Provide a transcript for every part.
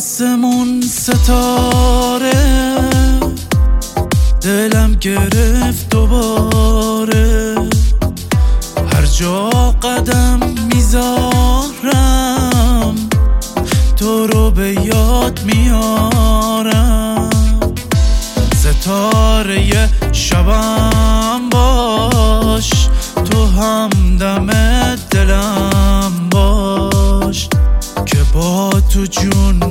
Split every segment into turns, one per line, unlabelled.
آسمون ستاره دلم گرفت دوباره، هر جا قدم میذارم تو رو به یاد میارم. ستاره شبم باش، تو همدم دلم باش، که با تو جون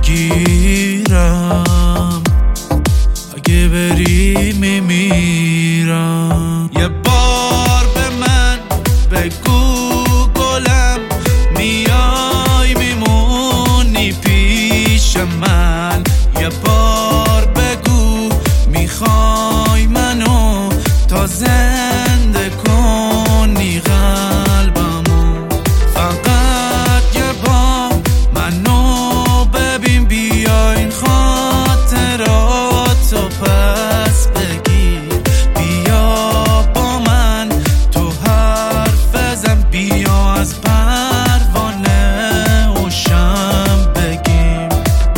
میگیرم، اگه بری میمیرم. یه بار به من بگو گلم، میای میمونی پیش من. یه بار بگو میخوای منو تا زنده کنی قلبمو. فقط یه بار منو ببین، بیا این خاطراتو پس بگیر. بیا با من تو حرف بزن، بیا از پروانه و شم بگیم.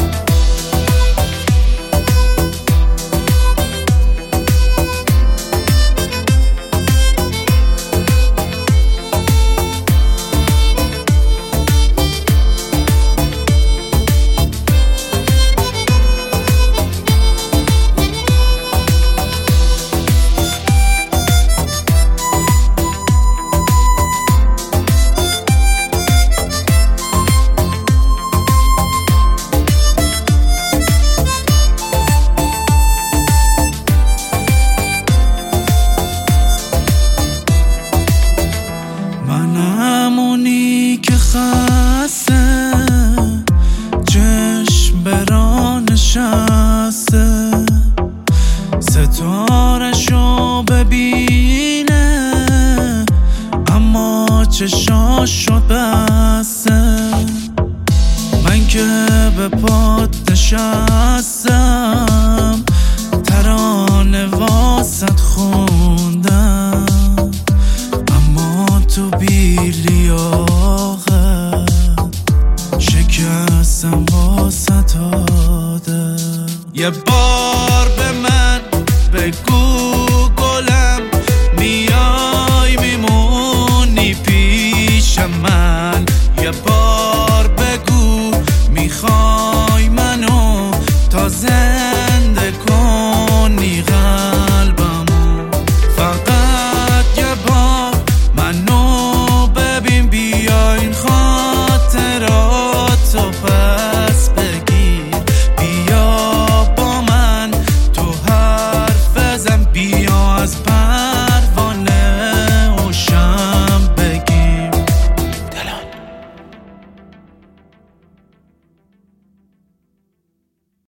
منمونی که خسته چشم برا نشسته، ستارشو ببینه اما چشاشو بسته. من که به پات نشستم، ترانه واسط خوندم، اما تو بی لیاقت شکستم واسط داده. یه بار به من بگو